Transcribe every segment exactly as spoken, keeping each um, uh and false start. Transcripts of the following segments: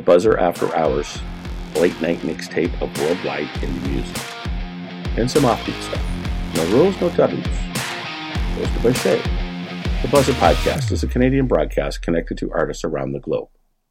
Buzzer After Hours, late night mixtape of worldwide indie music. And some offbeat stuff. No rules, no taboos. Hosted by Shay. The Buzzer Podcast is a Canadian broadcast connected to artists around the globe.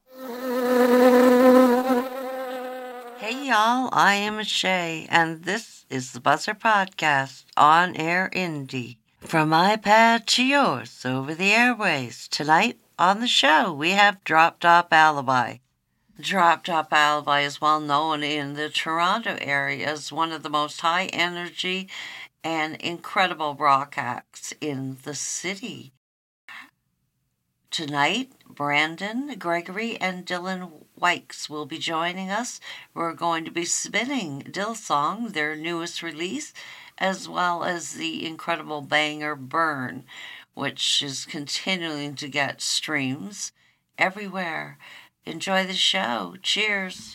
Hey y'all, I am Shay, and this is the Buzzer Podcast, on air indie. From iPad to yours, over the airways. Tonight on the show, we have Drop Top Alibi. Drop Top Alibi is well known in the Toronto area as one of the most high energy and incredible rock acts in the city. Tonight, Brandon, Gregory, and Dylan Wykes will be joining us. We're going to be spinning Dillsong, their newest release, as well as the incredible banger Burn, which is continuing to get streams everywhere. Enjoy the show. Cheers.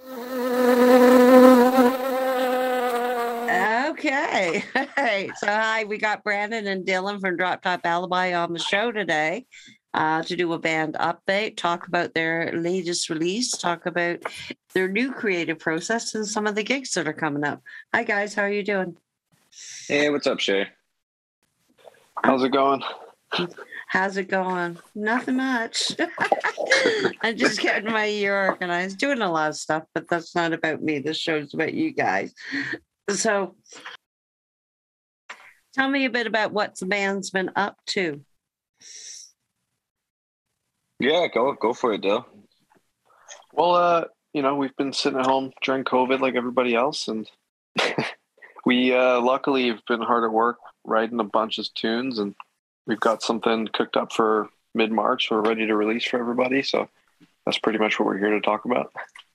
Okay. Hey, so hi, we got Brandon and Dylan from Drop Top Alibi on the show today. Uh, to do a band update, talk about their latest release, talk about their new creative process and some of the gigs that are coming up. Hi guys, how are you doing? Hey, what's up, Shay? How's it going? How's it going? Nothing much. I'm just getting my year organized, doing a lot of stuff, but that's not about me. This show's about you guys. So tell me a bit about what the band's been up to. Yeah, go go for it, Dill. Well, uh, you know, we've been sitting at home during COVID like everybody else, and we uh, luckily have been hard at work writing a bunch of tunes, and we've got something cooked up for mid-March. We're ready to release for everybody, so that's pretty much what we're here to talk about.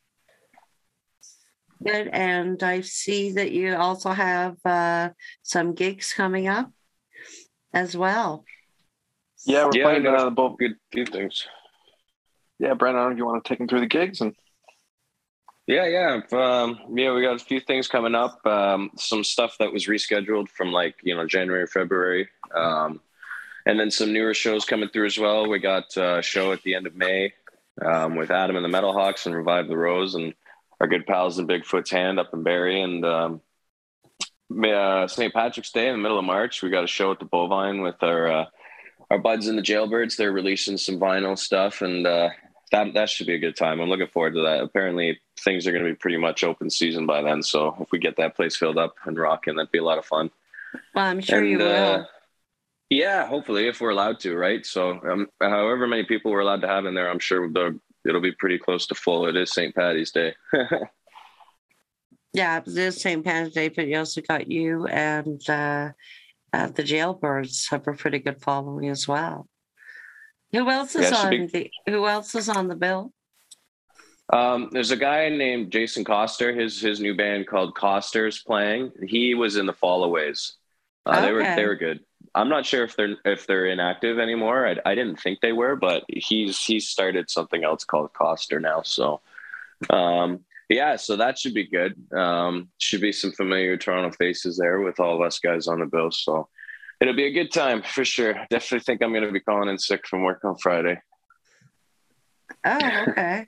Good, and I see that you also have uh, some gigs coming up as well. Yeah, we're yeah, playing I got uh, both good few things. Yeah, Brandon, I don't know if you want to take them through the gigs and. Yeah, yeah, um, yeah. We got a few things coming up. Um, some stuff that was rescheduled from like you know January, February, um, and then some newer shows coming through as well. We got a show at the end of May um, with Adam and the Metal Hawks and Revive the Rose and our good pals in Bigfoot's Hand up in Barrie. And um, uh, Saint Patrick's Day in the middle of March, we got a show at the Bovine with our uh, our buds in the Jailbirds. They're releasing some vinyl stuff, and uh, that that should be a good time. I'm looking forward to that. Apparently, things are going to be pretty much open season by then. So if we get that place filled up and rocking, that'd be a lot of fun. Well, I'm sure and, you will. Uh, yeah, hopefully, if we're allowed to, right? So um, however many people we're allowed to have in there, I'm sure it'll be pretty close to full. It is Saint Paddy's Day. Yeah, it is Saint Paddy's Day, but you also got you and uh, uh, the Jailbirds have a pretty good following as well. Who else is Yeah, on be- the Who else is on the bill? Um, there's a guy named Jason Coster. His his new band called Coster's playing. He was in the Followays. Uh, Okay. They were they were good. I'm not sure if they're if they're inactive anymore. I, I didn't think they were, but he's he's started something else called Coster now. So, um, yeah, so that should be good. Um, should be some familiar Toronto faces there with all of us guys on the bill. So it'll be a good time for sure. Definitely think I'm going to be calling in sick from work on Friday. Oh, okay.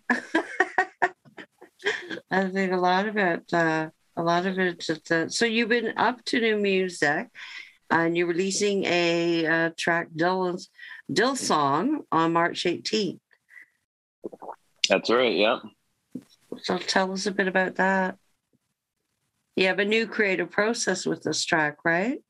I think a lot of it, uh, a lot of it. Just, uh, so you've been up to new music, and you're releasing a uh, track, Dylan's Dillsong, on March eighteenth. That's right. Yeah. So tell us a bit about that. You have a new creative process with this track, right?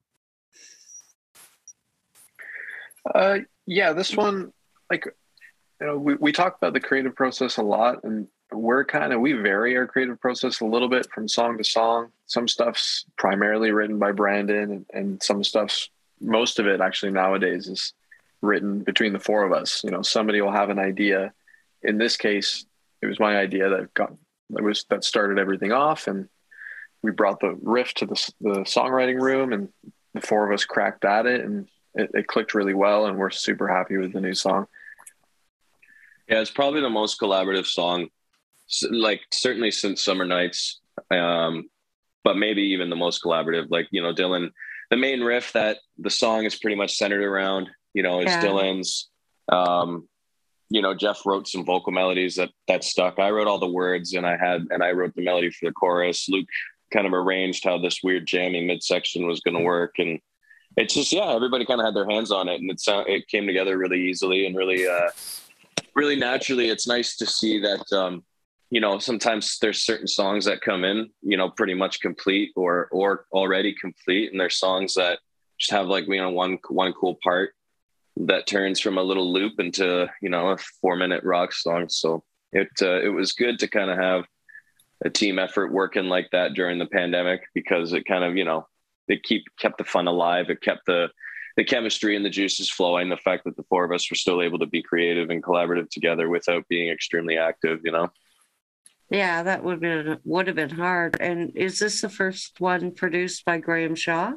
Uh, yeah, this one, like, you know, we, we talk about the creative process a lot, and we're kind of, we vary our creative process a little bit from song to song. Some stuff's primarily written by Brandon, and, and some stuff's, most of it actually nowadays is written between the four of us. You know, somebody will have an idea. In this case, it was my idea that got, that was, that started everything off, and we brought the riff to the, the songwriting room, and the four of us cracked at it, and it, it clicked really well, and we're super happy with the new song. Yeah, it's probably the most collaborative song, like certainly since Summer Nights, um, but maybe even the most collaborative. Like, you know, Dylan, the main riff that the song is pretty much centered around, you know, is Yeah. Dylan's. Um, you know, Jeff wrote some vocal melodies that that stuck. I wrote all the words, and I had and I wrote the melody for the chorus. Luke kind of arranged how this weird jamming midsection was going to work, and it's just yeah, everybody kind of had their hands on it, and it sound, it came together really easily and really uh, really naturally. It's nice to see that. Um, you know, sometimes there's certain songs that come in, you know, pretty much complete or or already complete, and there's songs that just have like, you know, one one cool part that turns from a little loop into, you know, a four minute rock song. So it uh, it was good to kind of have a team effort working like that during the pandemic, because it kind of, you know, it keep kept the fun alive. It kept the the chemistry and the juices flowing. The fact that the four of us were still able to be creative and collaborative together without being extremely active, you know. Yeah, that would have been would have been hard. And is this the first one produced by Graham Shaw?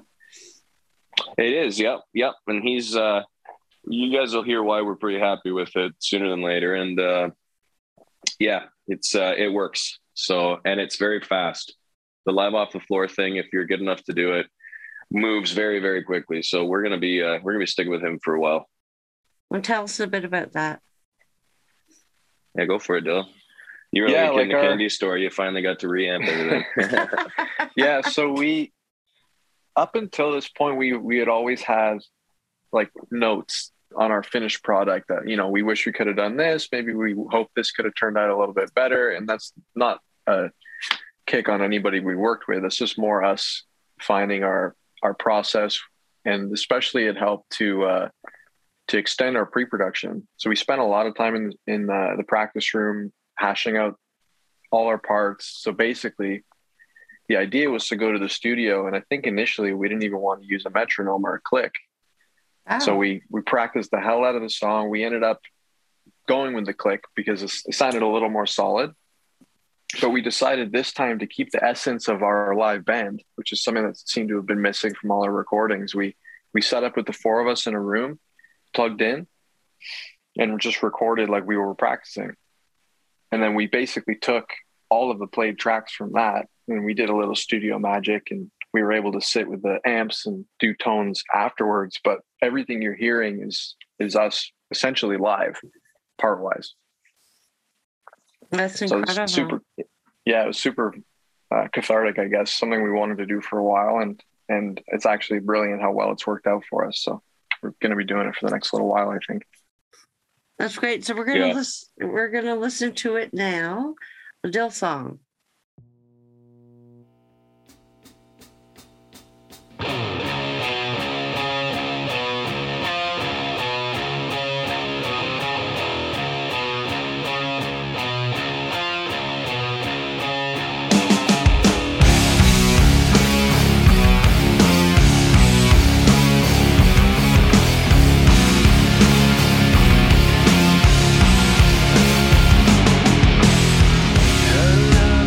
It is. Yep. Yep. And he's, uh, you guys will hear why we're pretty happy with it sooner than later. And, uh, yeah, it's, uh, it works. So, and it's very fast. The live off the floor thing, if you're good enough to do it, moves very, very quickly. So we're going to be, uh, we're going to be sticking with him for a while. Well, tell us a bit about that. Yeah, go for it, Dill. You were yeah, like, like in the our... candy store, you finally got to reamp everything. Yeah, so we, up until this point, we we had always had like notes on our finished product that, you know, we wish we could have done this. Maybe we hope this could have turned out a little bit better. And that's not a kick on anybody we worked with. It's just more us finding our our process, and especially it helped to uh, to extend our pre-production. So we spent a lot of time in in uh, the practice room, hashing out all our parts. So basically the idea was to go to the studio, and I think initially we didn't even want to use a metronome or a click. Oh. So we we practiced the hell out of the song. We ended up going with the click because it sounded a little more solid. But we decided this time to keep the essence of our live band, which is something that seemed to have been missing from all our recordings. We we set up with the four of us in a room, plugged in, and just recorded like we were practicing. And then we basically took all of the played tracks from that, and we did a little studio magic, and we were able to sit with the amps and do tones afterwards. But everything you're hearing is is us essentially live, part wise. That's incredible. So super, yeah, it was super uh, cathartic, I guess. Something we wanted to do for a while, and and it's actually brilliant how well it's worked out for us. So we're going to be doing it for the next little while, I think. That's great. So we're gonna yeah. listen. We're gonna listen to it now. A Dill song. Hello.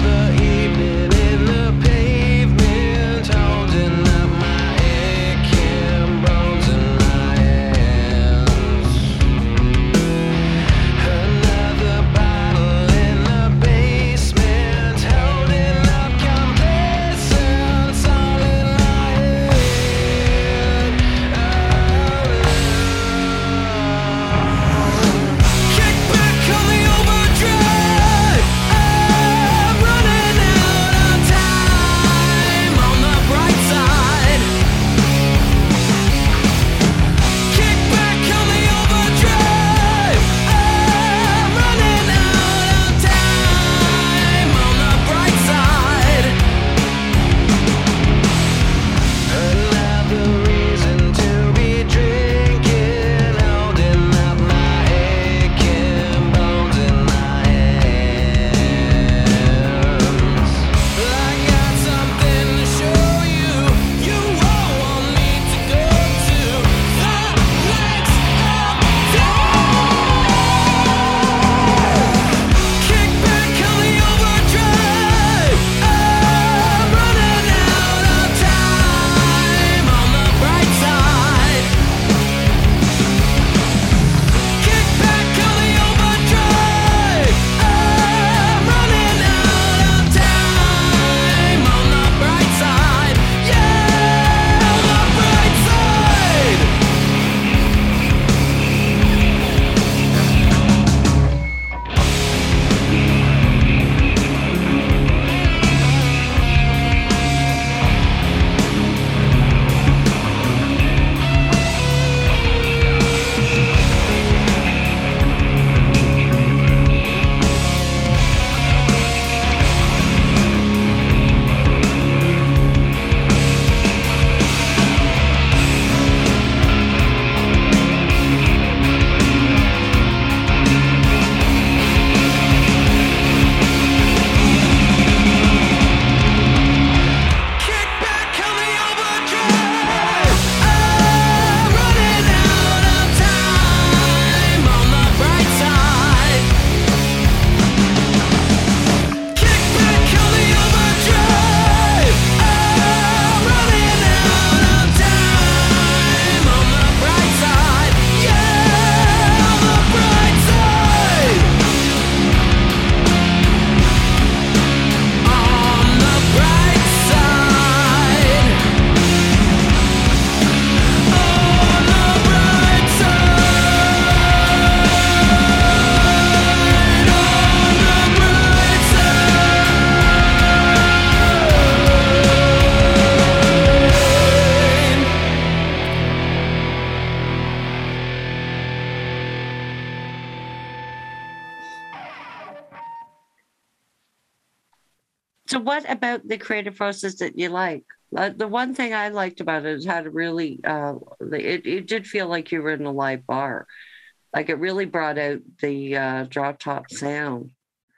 So what about the creative process that you like? Uh, the one thing I liked about it is how to really, uh, it, it did feel like you were in a live bar. Like it really brought out the uh, drop top sound.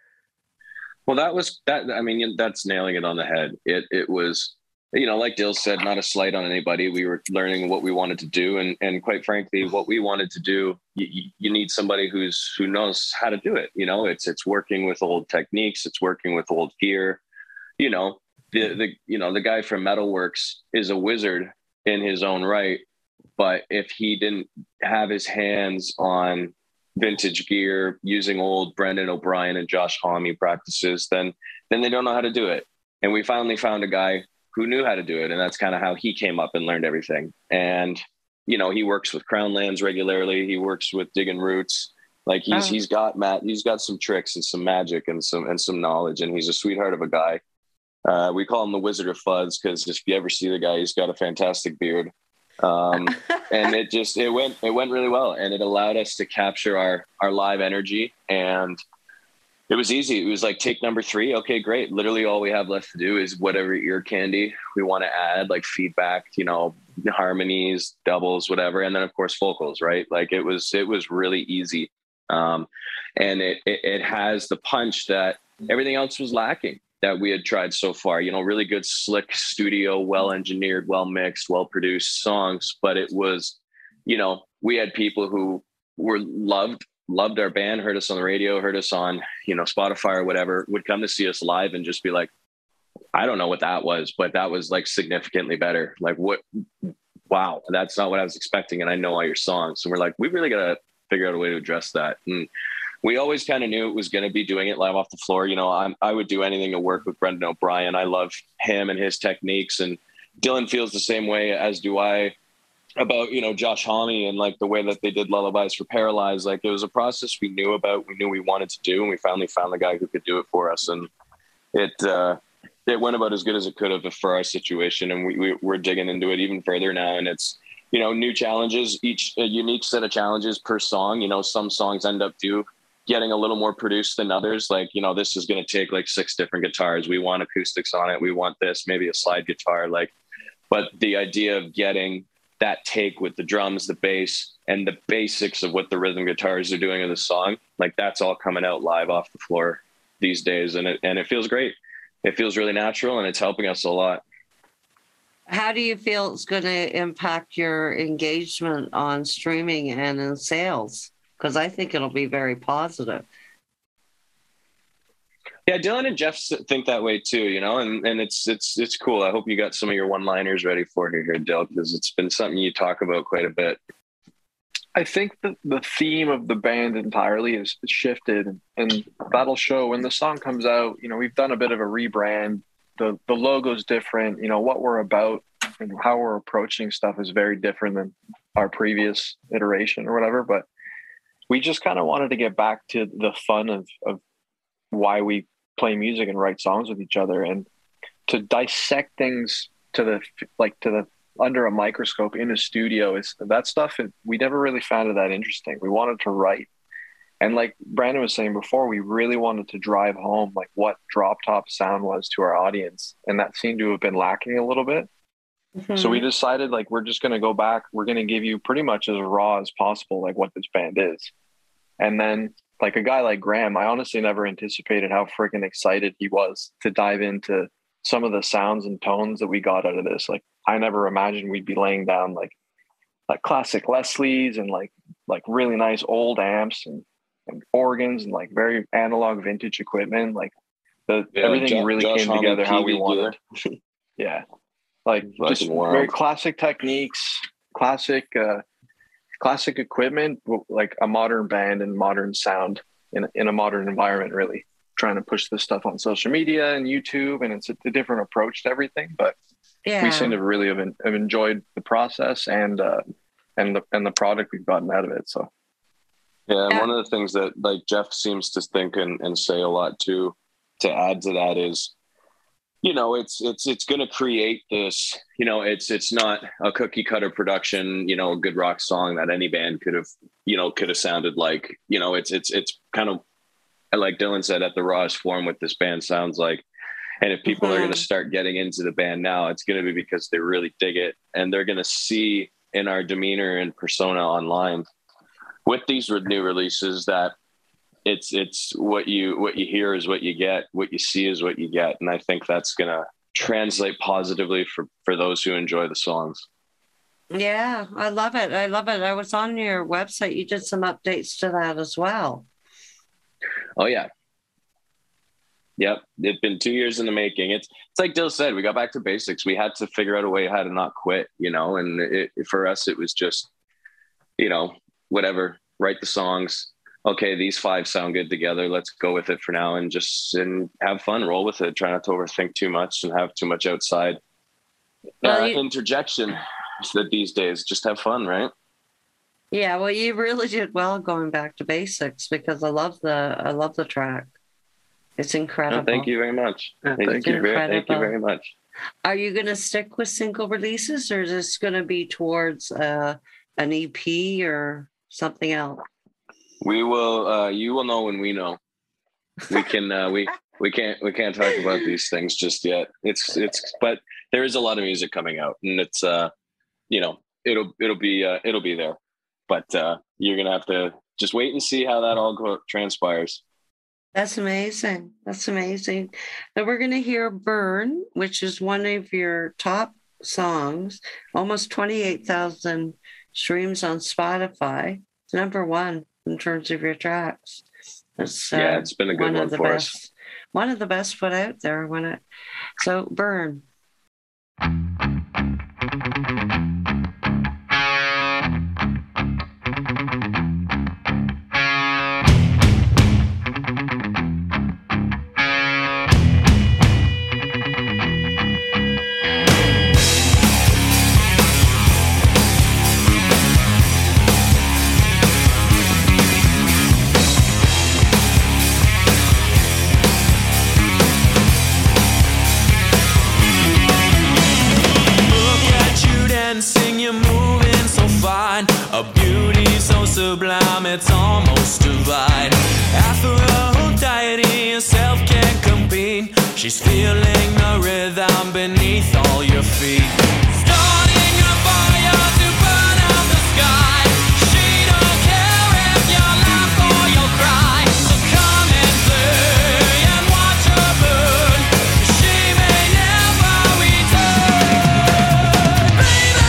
Well, that was that. I mean, that's nailing it on the head. It it was, you know, like Dill said, not a slight on anybody. We were learning what we wanted to do, and and quite frankly, what we wanted to do, you, you need somebody who's who knows how to do it. You know, it's it's working with old techniques, it's working with old gear. You know, the the you know the guy from Metalworks is a wizard in his own right, but if he didn't have his hands on vintage gear using old Brendan O'Brien and Josh Homme practices, then then they don't know how to do it. And we finally found a guy who knew how to do it, and that's kind of how he came up and learned everything. And you know, he works with Crown Lands regularly. He works with Diggin' Roots. Like he's oh. he's got Matt. He's got some tricks and some magic and some and some knowledge. And he's a sweetheart of a guy. Uh, we call him the Wizard of Fuzz because if you ever see the guy, he's got a fantastic beard. Um, and it just, it went, it went really well, and it allowed us to capture our, our live energy, and it was easy. It was like take number three. Okay, great. Literally all we have left to do is whatever ear candy we want to add, like feedback, you know, harmonies, doubles, whatever. And then of course vocals, right? Like it was, it was really easy. Um, and it, it, it has the punch that everything else was lacking that we had tried so far, you know, really good, slick studio, well-engineered, well-mixed, well-produced songs. But it was, you know, we had people who were loved, loved our band, heard us on the radio, heard us on, you know, Spotify or whatever, would come to see us live and just be like, I don't know what that was, but that was like significantly better. Like what, wow, that's not what I was expecting. And I know all your songs. So we're like, we really got to figure out a way to address that. And we always kind of knew it was going to be doing it live off the floor. You know, I'm, I would do anything to work with Brendan O'Brien. I love him and his techniques, and Dylan feels the same way, as do I, about, you know, Josh Homme and like the way that they did Lullabies for Paralyzed. Like it was a process we knew about, we knew we wanted to do, and we finally found the guy who could do it for us. And it, uh, it went about as good as it could have for our situation. And we, we we're digging into it even further now. And it's, you know, new challenges, each a unique set of challenges per song. You know, some songs end up do getting a little more produced than others. Like, you know, this is going to take like six different guitars. We want acoustics on it. We want this, maybe a slide guitar. Like, but the idea of getting that take with the drums, the bass, and the basics of what the rhythm guitars are doing in the song, like that's all coming out live off the floor these days. And it, and it feels great. It feels really natural, and it's helping us a lot. How do you feel it's going to impact your engagement on streaming and in sales? Because I think it'll be very positive. Yeah, Dylan and Jeff think that way too, you know, and, and it's it's it's cool. I hope you got some of your one-liners ready for here, Dylan, because it's been something you talk about quite a bit. I think that the theme of the band entirely is shifted, and that'll show when the song comes out. You know, we've done a bit of a rebrand. The the logo's different. You know, what we're about and how we're approaching stuff is very different than our previous iteration or whatever. But we just kind of wanted to get back to the fun of, of why we play music and write songs with each other, and to dissect things to the, like to the, under a microscope in a studio is that stuff. We never really found it that interesting. We wanted to write. And like Brandon was saying before, we really wanted to drive home like what drop top sound was to our audience. And that seemed to have been lacking a little bit. Mm-hmm. So we decided like, we're just going to go back. We're going to give you pretty much as raw as possible, like what this band is. And then like a guy like Graham, I honestly never anticipated how freaking excited he was to dive into some of the sounds and tones that we got out of this. Like I never imagined we'd be laying down like, like classic Leslie's and like, like really nice old amps and, and organs and like very analog vintage equipment. Like the, yeah, everything Josh, really Josh came Homme together how we wanted. Yeah. Like just very classic techniques, classic, uh, classic equipment, like a modern band and modern sound in, in a modern environment, really trying to push this stuff on social media and YouTube. And it's a, a different approach to everything, but yeah. we seem to really have, have enjoyed the process and, uh, and the, and the product we've gotten out of it. So. Yeah. And one of the things that like Jeff seems to think and, and say a lot too, to add to that is, you know, it's, it's, it's going to create this, you know, it's, it's not a cookie cutter production, you know, a good rock song that any band could have, you know, could have sounded like, you know, it's, it's, it's kind of like Dylan said, at the rawest form what this band sounds like. And if people Mm-hmm. are going to start getting into the band now, it's going to be because they really dig it. And they're going to see in our demeanor and persona online with these new releases that it's, it's what you, what you hear is what you get, what you see is what you get. And I think that's going to translate positively for, for those who enjoy the songs. Yeah, I love it. I love it. I was on your website. You did some updates to that as well. Oh yeah. Yep. It's been two years in the making. It's, it's like Dill said, we got back to basics. We had to figure out a way how to not quit, you know, and it, for us, it was just, you know, whatever, write the songs. Okay, these five sound good together. Let's go with it for now and just and have fun, roll with it. Try not to overthink too much and have too much outside Well, uh, you- interjection that these days. Just have fun, right? Yeah, well, you really did well going back to basics because I love the I love the track. It's incredible. Oh, thank you very much. Yeah, thank, thank you you. very, thank you Incredible. very much. Are you going to stick with single releases, or is this going to be towards uh, an E P or something else? We will. Uh, you will know when we know. We can. Uh, we we can't. We can't talk about these things just yet. It's it's. But there is a lot of music coming out, and it's. Uh, you know, it'll it'll be uh, it'll be there, but uh, you're gonna have to just wait and see how that all go, transpires. That's amazing. That's amazing. And we're going to hear Burn, which is one of your top songs, almost twenty-eight thousand streams on Spotify. It's number one in terms of your tracks. It's, uh, Yeah, it's been a good one one of the for best, us. one of the best put out there. When it, so Burn. Sublime, it's almost divine. Aphrodite herself can't compete. She's feeling the rhythm beneath all your feet. Starting a fire to burn out the sky. She don't care if you laugh or you'll cry. So come and play and watch her burn. She may never return. Baby,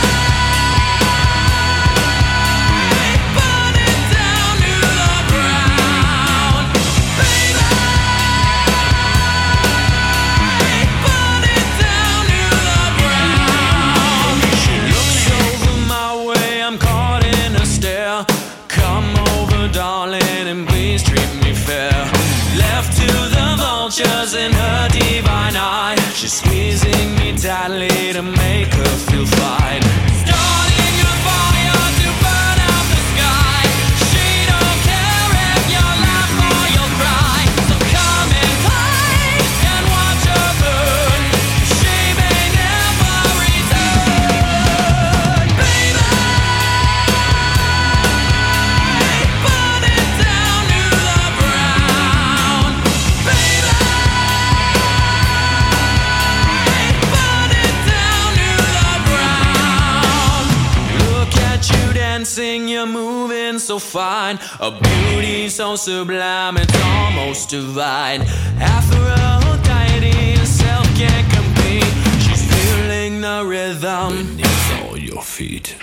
in her divine eye, she's squeezing me tightly to make her feel fine. Starting a fire to burn out the sky. She don't care if you laugh or you'll cry. So come and play and watch her burn. She may never return. Baby, burn it down to the ground. Baby, dancing, you're moving so fine. A beauty so sublime, it's almost divine. Aphrodite herself can't compete. She's feeling the rhythm beneath all your feet.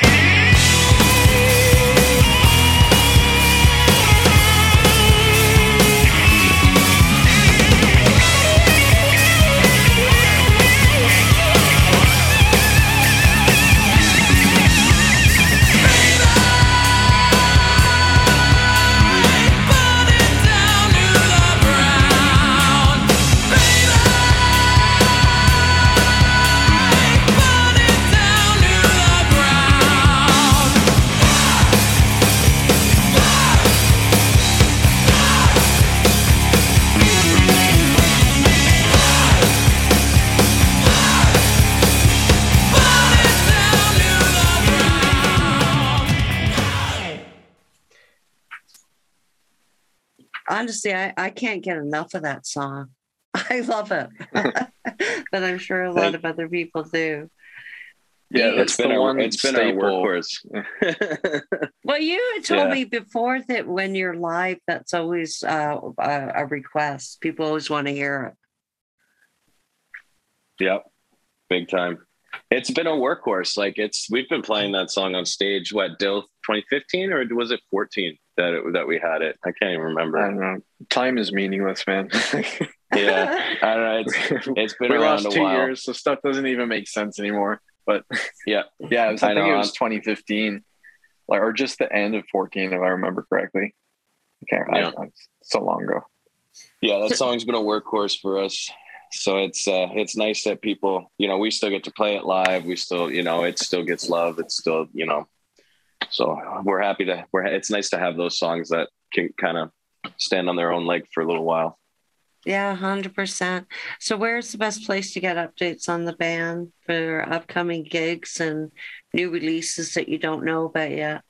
Honestly, I, I can't get enough of that song. I love it. but I'm sure a lot Thank- of other people do. Yeah, It's that's been the our, one it's been staple. our workhorse. Well, you had told Yeah. me before that when you're live, that's always uh, a, a request. People always want to hear it. Yep, big time. It's been a workhorse. Like it's, we've been playing that song on stage. What, Dill, twenty fifteen or was it fourteen that it, that we had it? I can't even remember. I don't know. Time is meaningless, man. Yeah, I don't know. It's, it's been we around lost a two while. years, so stuff doesn't even make sense anymore. But Yeah, yeah, it was, I, I think know. it was twenty fifteen, like, or just the end of fourteen, if I remember correctly. I can't. Yeah. I, I, so long ago. yeah. That song's been a workhorse for us. So it's uh, it's nice that people, you know, we still get to play it live. We still, you know, it still gets love. It's still, you know, so we're happy to. We're. It's nice to have those songs that can kind of stand on their own leg for a little while. Yeah, one hundred percent. So where's the best place to get updates on the band for upcoming gigs and new releases that you don't know about yet?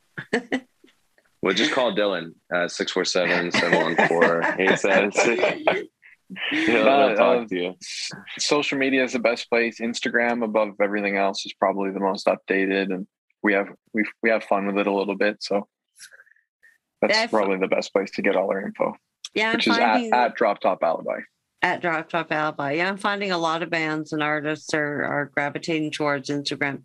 We'll just call Dylan, uh, six four seven, seven one four, eight seven six. He'll, he'll talk Uh, to you. Social media is the best place. Instagram, above everything else, is probably the most updated, and we have we we have fun with it a little bit. So that's Yeah, I've- probably the best place to get all our info, Yeah, I'm which is finding at, at Drop Top Alibi. at Drop Top Alibi. Yeah, I'm finding a lot of bands and artists are, are gravitating towards Instagram.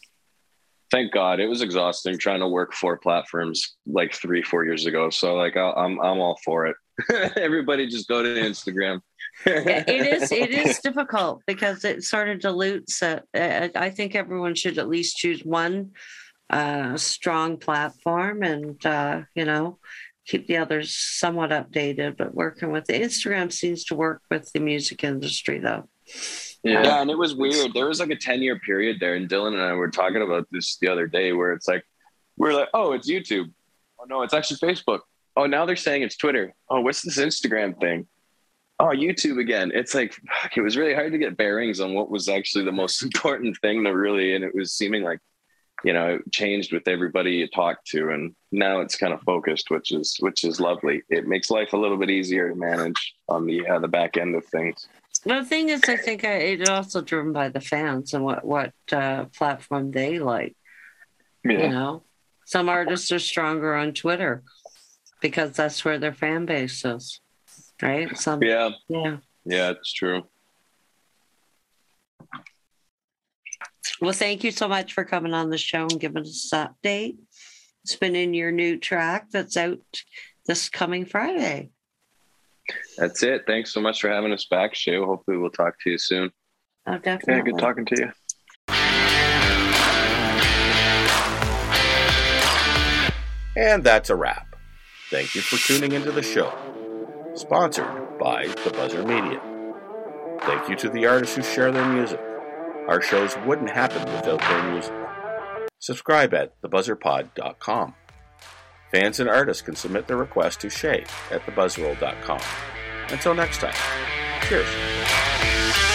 Thank God. It was exhausting trying to work four platforms like three, four years ago. So like I, I'm I'm all for it. Everybody just go to Instagram. it is it is difficult because it sort of dilutes it. I I think everyone should at least choose one uh, strong platform and uh, you know, keep the others somewhat updated. But working with the Instagram seems to work with the music industry, though. Yeah. Yeah, and it was weird. There was like a ten year period there, and Dylan and I were talking about this the other day, where it's like we're like, oh, it's YouTube. Oh no, it's actually Facebook. Oh, now they're saying it's Twitter. Oh, what's this Instagram thing? Oh, YouTube again. It's like fuck, it was really hard to get bearings on what was actually the most important thing to really, and it was seeming like, you know, it changed with everybody you talk to, and now it's kind of focused, which is which is lovely. It makes life a little bit easier to manage on the uh, the back end of things. Well, the thing is, I think I, it's also driven by the fans and what what uh, platform they like. Yeah. You know, some artists are stronger on Twitter because that's where their fan base is, right? Some, Yeah, yeah. yeah, it's true. Well, thank you so much for coming on the show and giving us an update. It's been in your new track that's out this coming Friday. That's it. Thanks so much for having us back, Shay. Hopefully we'll talk to you soon. Oh, definitely. Yeah, good talking to you. And that's a wrap. Thank you for tuning into the show. Sponsored by The Buzzer Media. Thank you to the artists who share their music. Our shows wouldn't happen without their music. Subscribe at the buzzer pod dot com. Fans and artists can submit their requests to Shay at the buzz roll dot com. Until next time, cheers.